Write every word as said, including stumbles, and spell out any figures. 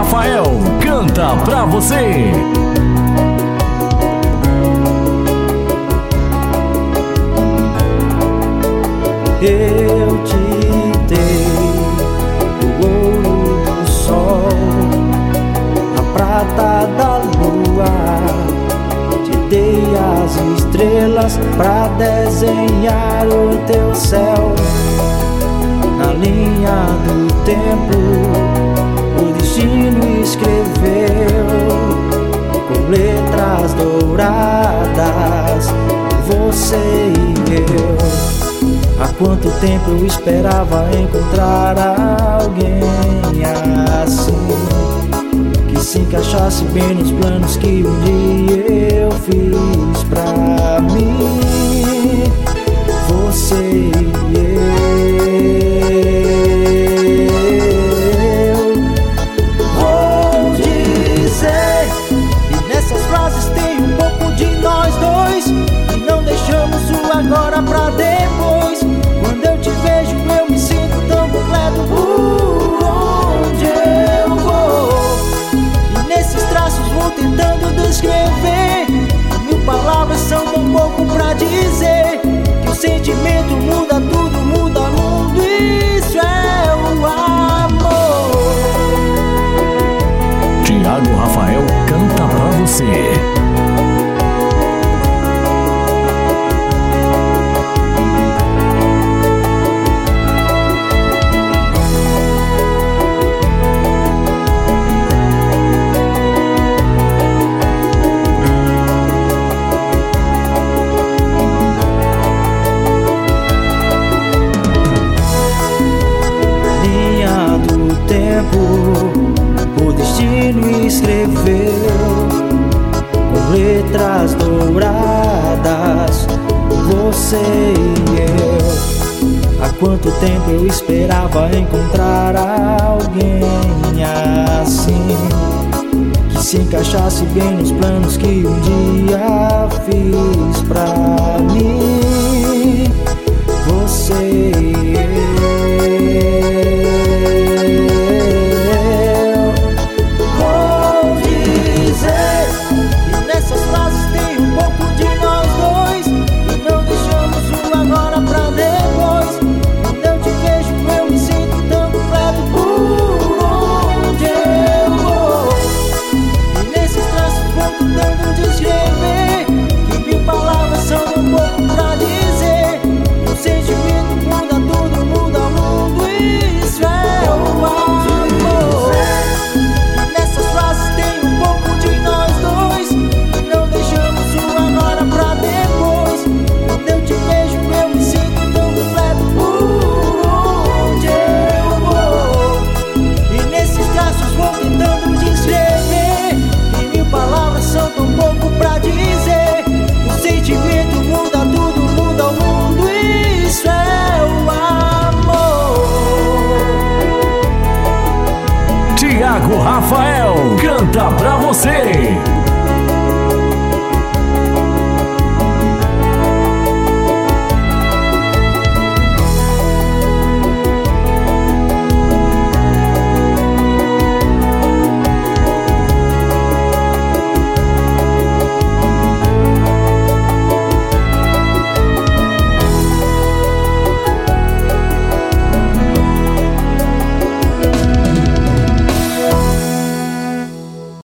Rafael canta pra você. Eu te dei o ouro do sol, a prata da lua, te dei as estrelas pra desenhar o teu céu. Na linha do tempo o destino escreveu com letras douradas você e eu. Há quanto tempo eu esperava encontrar alguém assim, que se encaixasse bem nos planos que um dia eu fiz pra mim. Você e eu. Vou dizer, e nessas frases tem um pouco de nós dois, e não deixamos o agora pra depois. Quando eu te vejo eu me sinto tão completo. Por onde eu vou, e nesses traços vou tentando descrever. Mil palavras são tão pouco pra dizer que o sentimento muda tudo, muda o mundo. Isso é o amor. Thiago Rafael canta pra você. O destino escreveu com letras douradas você e eu. Há quanto tempo eu esperava encontrar alguém assim, que se encaixasse bem nos planos que um dia fiz pra mim. Você e eu. Thiago Rafael canta pra você.